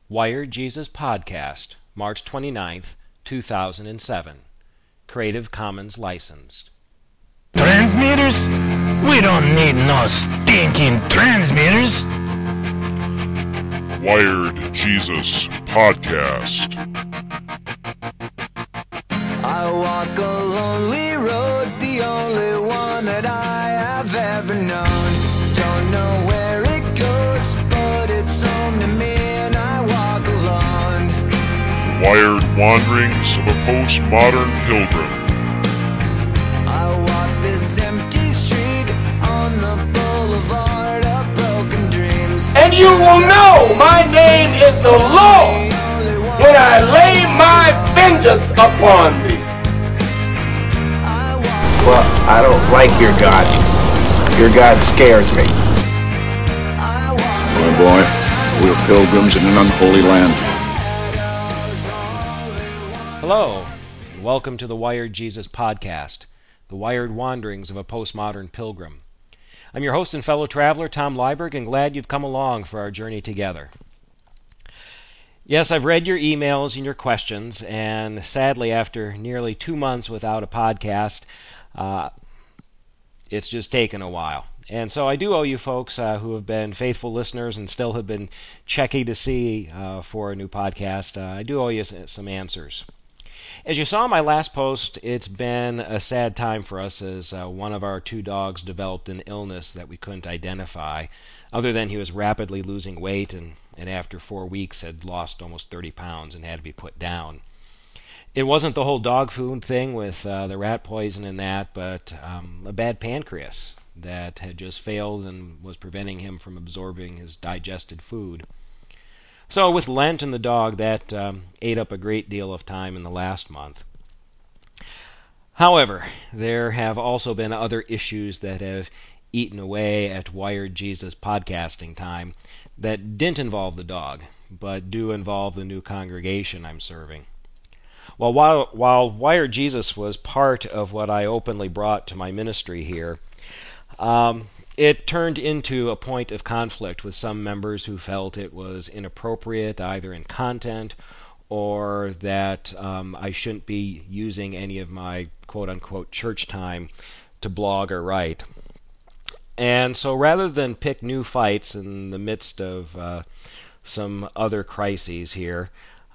Wired Jesus Podcast, March 29th, 2007. Creative Commons licensed. Transmitters? We don't need no stinking transmitters. Wired Jesus Podcast. I walk a lonely road, the only one that I have ever known. Don't know where it goes, but it's home to me and I walk alone. Wired Wanderings of a Postmodern Pilgrim. I walk this empty street on the boulevard of broken dreams. And you will know my name is the Lord when I lay my vengeance upon thee. Well, I don't like your God. Your God scares me. My boy, we're pilgrims in an unholy land. Hello, and welcome to the Wired Jesus Podcast, the wired wanderings of a postmodern pilgrim. I'm your host and fellow traveler, Tom Liebberg, and glad you've come along for our journey together. Yes, I've read your emails and your questions, and sadly, after nearly 2 months without a podcast, it's just taken a while. And so I do owe you folks who have been faithful listeners and still have been checking to see for a new podcast, I do owe you some answers. As you saw in my last post, it's been a sad time for us as one of our 2 dogs developed an illness that we couldn't identify, other than he was rapidly losing weight and after 4 weeks had lost almost 30 pounds and had to be put down. It wasn't the whole dog food thing with the rat poison and that, but a bad pancreas that had just failed and was preventing him from absorbing his digested food. So with Lent and the dog, that ate up a great deal of time in the last month. However, there have also been other issues that have eaten away at Wired Jesus podcasting time that didn't involve the dog, but do involve the new congregation I'm serving. While Wired Jesus was part of what I openly brought to my ministry here, it turned into a point of conflict with some members who felt it was inappropriate either in content or that I shouldn't be using any of my quote-unquote church time to blog or write. And so rather than pick new fights in the midst of some other crises here,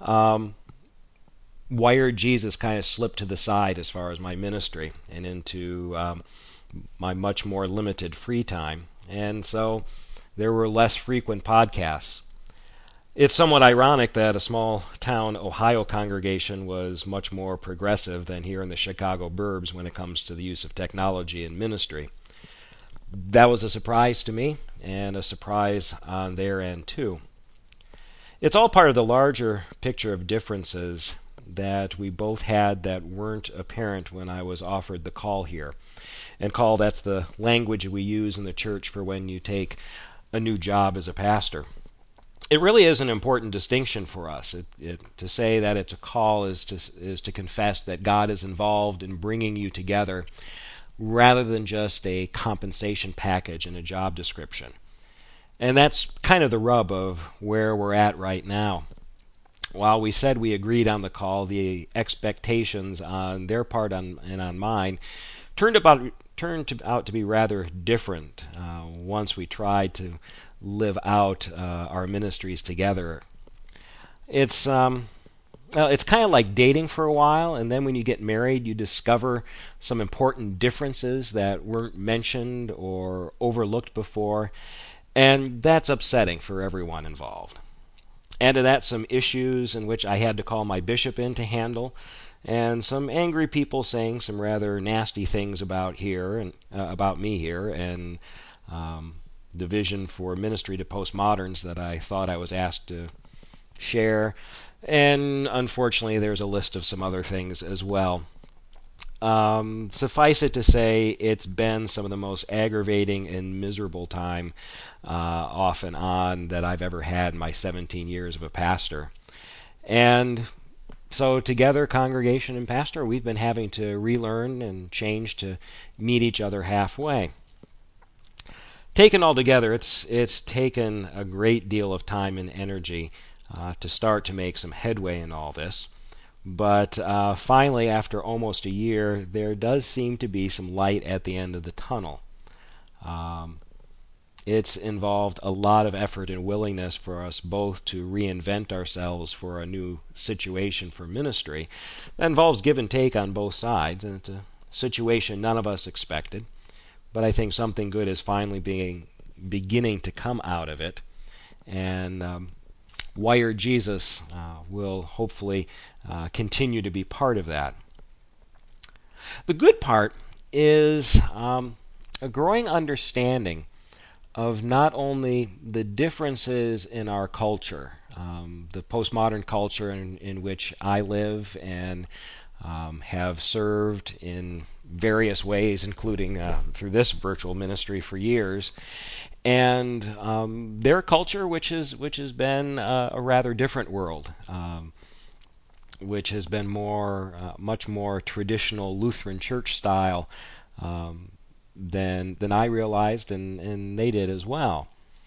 Wired Jesus kind of slipped to the side as far as my ministry and into my much more limited free time. And so there were less frequent podcasts. It's somewhat ironic that a small town Ohio congregation was much more progressive than here in the Chicago burbs when it comes to the use of technology in ministry. That was a surprise to me and a surprise on their end too. It's all part of the larger picture of differences that we both had that weren't apparent when I was offered the call here. And call, that's the language we use in the church for when you take a new job as a pastor. It really is an important distinction for us. To say that it's a call is to confess that God is involved in bringing you together rather than just a compensation package and a job description. And that's kind of the rub of where we're at right now. While we said we agreed on the call, the expectations on their part and on mine turned out to be rather different once we tried to live out our ministries together. It's kind of like dating for a while, and then when you get married, you discover some important differences that weren't mentioned or overlooked before, and that's upsetting for everyone involved. Add to that some issues in which I had to call my bishop in to handle, and some angry people saying some rather nasty things about me here, and the vision for ministry to postmoderns that I thought I was asked to share. And unfortunately, there's a list of some other things as well. Suffice it to say, it's been some of the most aggravating and miserable time off and on that I've ever had in my 17 years of a pastor. And so together, congregation and pastor, we've been having to relearn and change to meet each other halfway. Taken all together, it's taken a great deal of time and energy to start to make some headway in all this. But finally, after almost a year, there does seem to be some light at the end of the tunnel. It's involved a lot of effort and willingness for us both to reinvent ourselves for a new situation for ministry. That involves give and take on both sides, and it's a situation none of us expected. But I think something good is finally beginning to come out of it. And Wired Jesus will hopefully continue to be part of that. The good part is a growing understanding of not only the differences in our culture, the postmodern culture in which I live and have served in various ways, including through this virtual ministry for years, and their culture, which has been a rather different world, which has been much more traditional Lutheran church style than I realized, and they did as well.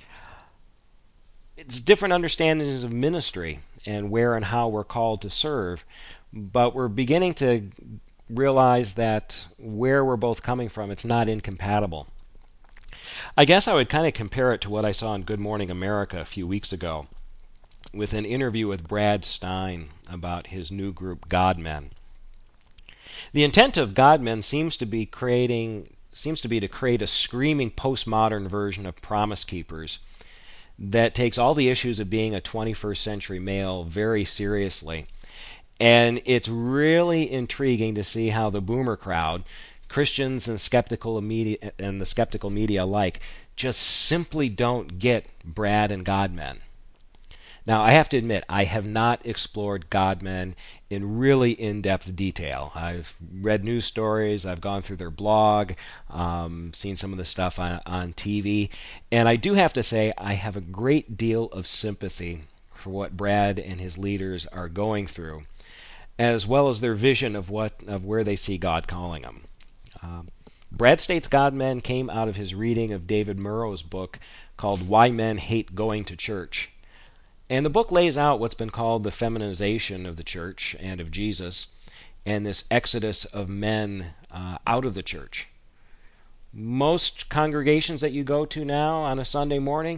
It's different understandings of ministry and where and how we're called to serve, but we're beginning to realize that where we're both coming from, it's not incompatible. I guess I would kind of compare it to what I saw on Good Morning America a few weeks ago with an interview with Brad Stein about his new group, God Men. The intent of God Men seems to be to create a screaming postmodern version of Promise Keepers that takes all the issues of being a 21st century male very seriously. And it's really intriguing to see how the boomer crowd, Christians and the skeptical media alike, just simply don't get Brad and God Men. Now, I have to admit, I have not explored God Men in really in-depth detail. I've read news stories, I've gone through their blog, seen some of the stuff on TV, and I do have to say I have a great deal of sympathy for what Brad and his leaders are going through, as well as their vision of where they see God calling them. Brad states God Men came out of his reading of David Murrow's book called Why Men Hate Going to Church. And the book lays out what's been called the feminization of the church and of Jesus, and this exodus of men out of the church. Most congregations that you go to now on a Sunday morning,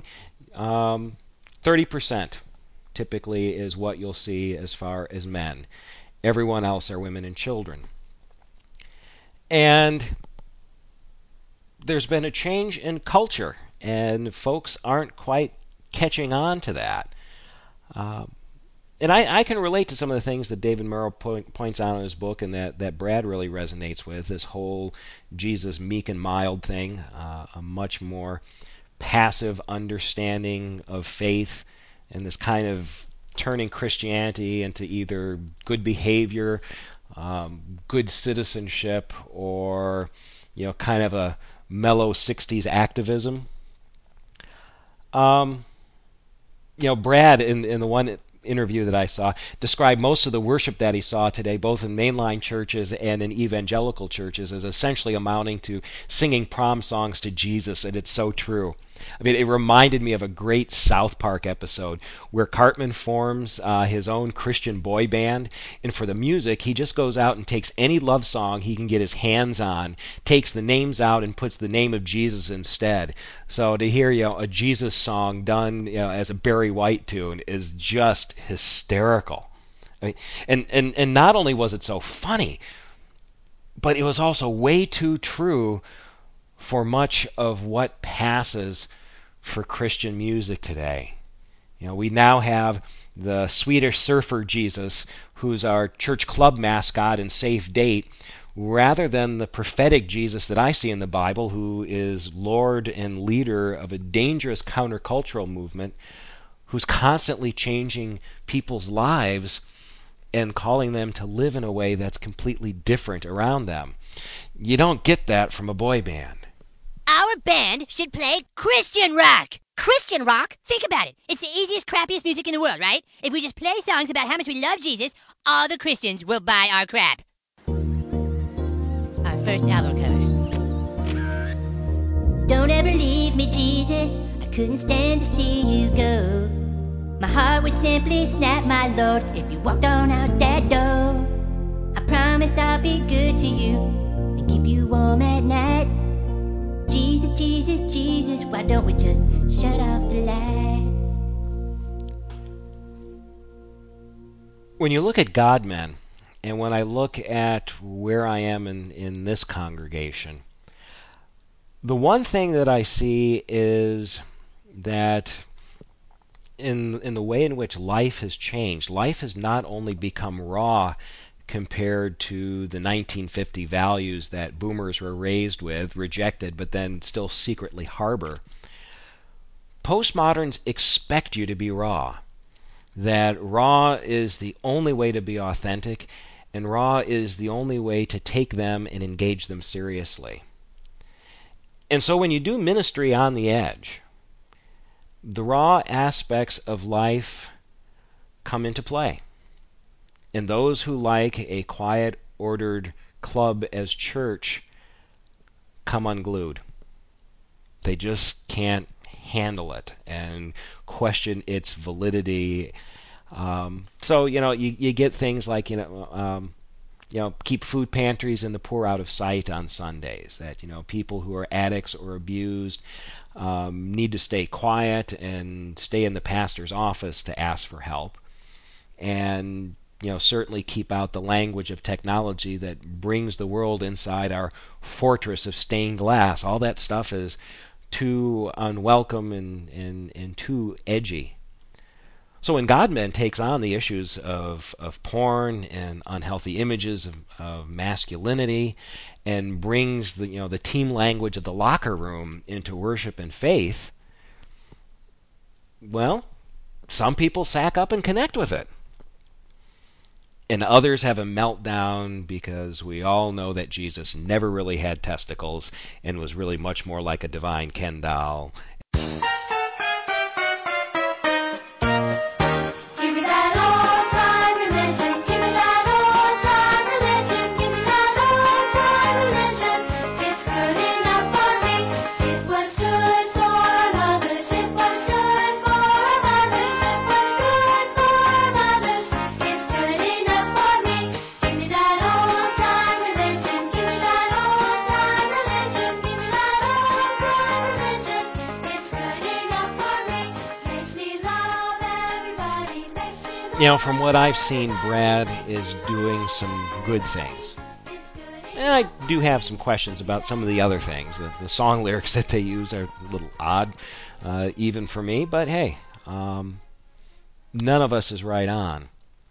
30% typically is what you'll see as far as men. Everyone else are women and children. And there's been a change in culture, and folks aren't quite catching on to that. And I can relate to some of the things that David Murrow points out in his book, and that Brad really resonates with, this whole Jesus meek and mild thing, a much more passive understanding of faith, and this kind of turning Christianity into either good behavior, good citizenship, or kind of a mellow 60s activism. Brad, in the one interview that I saw, described most of the worship that he saw today, both in mainline churches and in evangelical churches, as essentially amounting to singing prom songs to Jesus, and it's so true. I mean, it reminded me of a great South Park episode where Cartman forms his own Christian boy band, and for the music, he just goes out and takes any love song he can get his hands on, takes the names out, and puts the name of Jesus instead. So to hear a Jesus song done as a Barry White tune is just hysterical. I mean, and not only was it so funny, but it was also way too true for much of what passes for Christian music today. We now have the Swedish surfer Jesus, who's our church club mascot and safe date, rather than the prophetic Jesus that I see in the Bible, who is Lord and leader of a dangerous countercultural movement, who's constantly changing people's lives and calling them to live in a way that's completely different around them. You don't get that from a boy band. Our band should play Christian rock. Christian rock? Think about it. It's the easiest, crappiest music in the world, right? If we just play songs about how much we love Jesus, all the Christians will buy our crap. Our first album cover. Don't ever leave me, Jesus. I couldn't stand to see you go. My heart would simply snap, my lord, if you walked on out that door. I promise I'll be good to you and keep you warm at night. Jesus, Jesus, Jesus, why don't we just shut off the light? When you look at God, men, and when I look at where I am in this congregation, the one thing that I see is that in the way in which life has changed, life has not only become raw compared to the 1950 values that boomers were raised with, rejected, but then still secretly harbor. Postmoderns expect you to be raw. That raw is the only way to be authentic, and raw is the only way to take them and engage them seriously. And so when you do ministry on the edge, the raw aspects of life come into play. And those who like a quiet, ordered club as church come unglued. They just can't handle it and question its validity. So you get things like keep food pantries and the poor out of sight on Sundays. That people who are addicts or abused need to stay quiet and stay in the pastor's office to ask for help, and certainly keep out the language of technology that brings the world inside our fortress of stained glass. All that stuff is too unwelcome and too edgy. So when God-Men takes on the issues of porn and unhealthy images of masculinity and brings the team language of the locker room into worship and faith, well, some people sack up and connect with it. And others have a meltdown because we all know that Jesus never really had testicles and was really much more like a divine Ken doll. From what I've seen, Brad is doing some good things. And I do have some questions about some of the other things. The song lyrics that they use are a little odd, even for me, but hey, none of us is right on.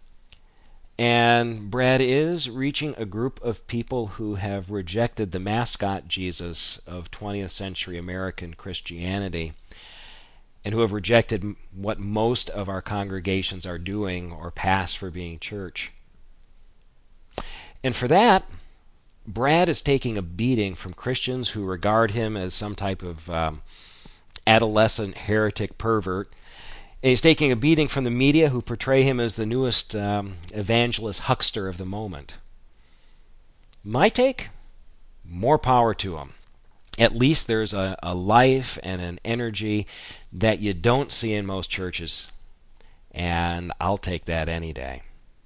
And Brad is reaching a group of people who have rejected the mascot Jesus of 20th century American Christianity, and who have rejected what most of our congregations are doing or pass for being church. And for that, Brad is taking a beating from Christians who regard him as some type of adolescent heretic pervert. And he's taking a beating from the media who portray him as the newest evangelist huckster of the moment. My take? More power to him. At least there's a life and an energy that you don't see in most churches, and I'll take that any day.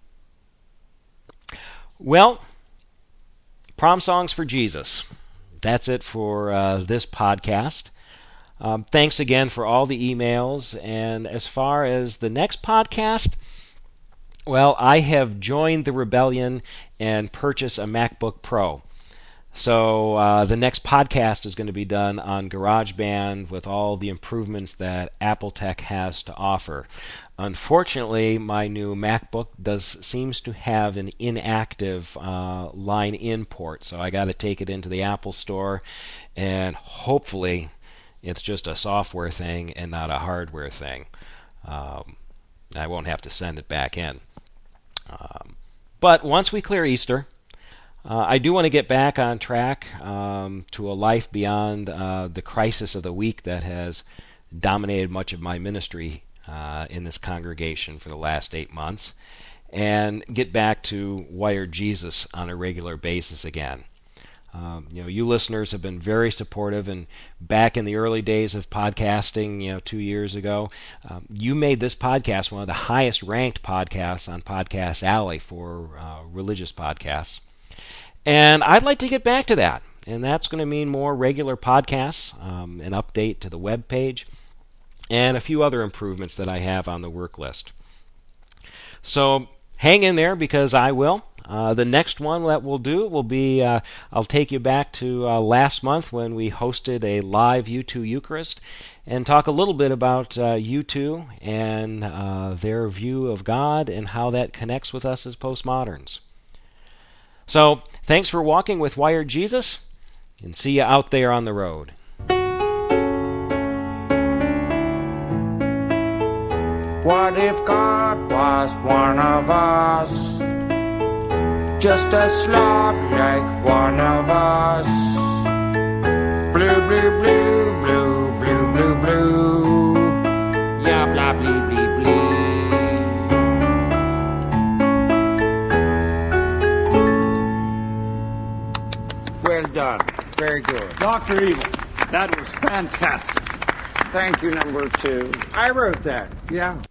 Well, prom songs for Jesus. That's it for this podcast. Thanks again for all the emails, and as far as the next podcast, well, I have joined the rebellion and purchased a MacBook Pro. So the next podcast is going to be done on GarageBand with all the improvements that Apple Tech has to offer. Unfortunately, my new MacBook seems to have an inactive line in port, so I got to take it into the Apple Store, and hopefully it's just a software thing and not a hardware thing. I won't have to send it back in. But once we clear Easter, I do want to get back on track to a life beyond the crisis of the week that has dominated much of my ministry in this congregation for the last 8 months, and get back to Wired Jesus on a regular basis again. You listeners have been very supportive, and back in the early days of podcasting, 2 years ago, you made this podcast one of the highest ranked podcasts on Podcast Alley for religious podcasts. And I'd like to get back to that, and that's going to mean more regular podcasts, an update to the web page, and a few other improvements that I have on the work list. So hang in there, because I will. The next one that we'll do will be, I'll take you back to last month when we hosted a live U2 Eucharist and talk a little bit about U2 and their view of God and how that connects with us as postmoderns. So thanks for walking with Wired Jesus, and see you out there on the road. What if God was one of us? Just a slob like one of us. Blue, blue, blue, blue, blue, blue, blue. Yeah, blah, blee, blee, blee. Well done. Very good. Dr. Evil, that was fantastic. Thank you, number 2. I wrote that. Yeah.